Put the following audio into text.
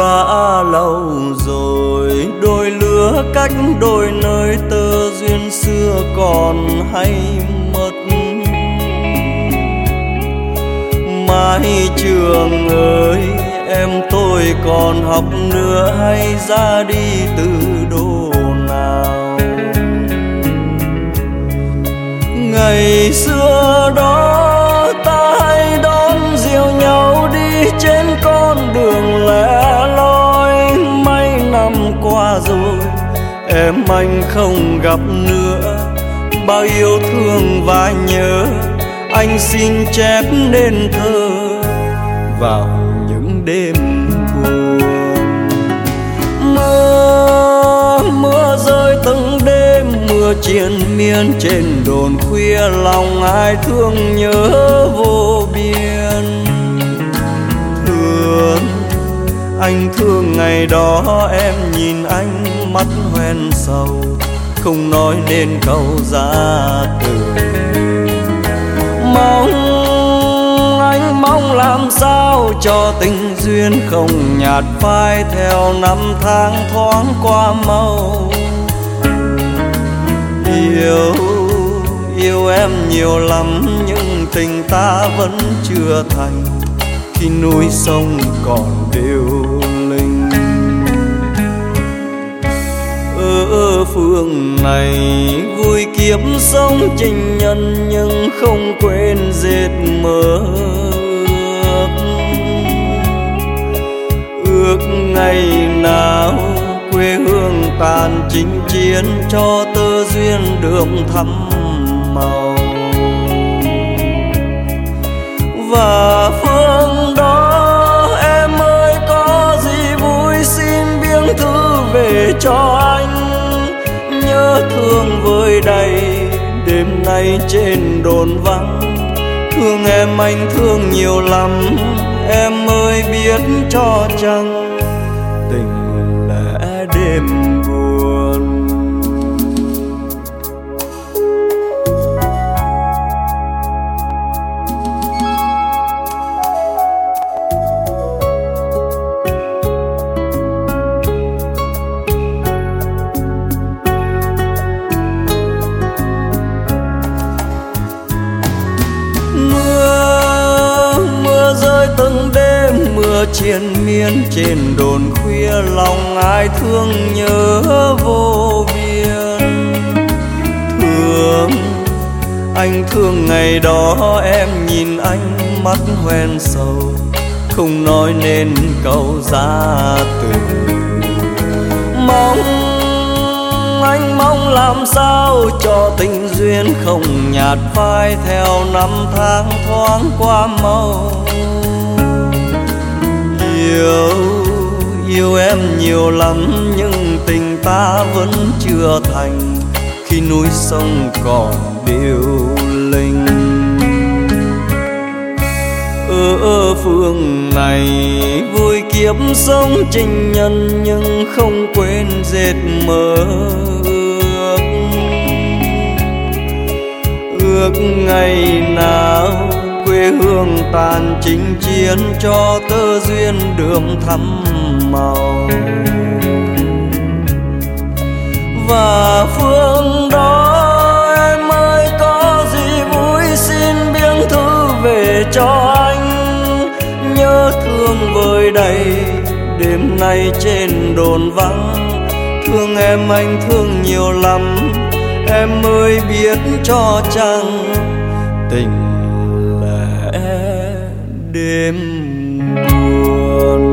đã lâu rồi, đôi lứa cách đôi nơi, tơ duyên xưa còn hay mất. Mái trường ơi, em tôi còn học nữa hay ra đi từ đô nào? Ngày xưa đó ta hay đón dìu nhau đi trên con đường lẻ loi. Mấy năm qua rồi em anh không gặp nữa, bao yêu thương và nhớ anh xin chép nên thơ vào những đêm buồn. Mưa rơi từng đêm, mưa triền miên trên đồn khuya, lòng ai thương nhớ vô biên. Anh thương ngày đó em nhìn anh mắt hoen sầu, không nói nên câu ra từ. Anh mong làm sao cho tình duyên không nhạt phai theo năm tháng thoáng qua mau. Yêu em nhiều lắm nhưng tình ta vẫn chưa thành, khi núi sông còn điêu linh. Ở phương này vui kiếp sống tình nhân, nhưng không quên dệt mơ ước ngày nào quê hương tàn chinh chiến, cho tơ duyên đường thắm màu. Và phương đó em ơi, có gì vui xin biếng thư về cho anh. Nhớ thương vơi đầy đêm nay trên đồn vắng, thương em anh thương nhiều lắm, em ơi biết cho chăng tình lẽ đêm buồn. Mưa rơi từng đêm, mưa triền miên trên đồn khuya, lòng ai thương nhớ vô biên. Anh thương ngày đó em nhìn anh mắt hoen sầu, không nói nên câu ra từ. Anh mong làm sao cho tình duyên không nhạt phai theo năm tháng thoáng qua mau. Yêu em nhiều lắm nhưng tình ta vẫn chưa thành, khi núi sông còn điêu linh. Ở phương này vui kiếp sống tình nhân, nhưng không quên dệt mơ ước ngày nào quê hương tàn chinh chiến, cho tơ duyên đường thắm màu. Và phương đó em ơi, có gì vui xin biếng thư về cho anh. Nhớ thương vơi đầy đêm nay trên đồn vắng, thương em anh thương nhiều lắm, em ơi biết cho chăng tình lẽ đêm buồn.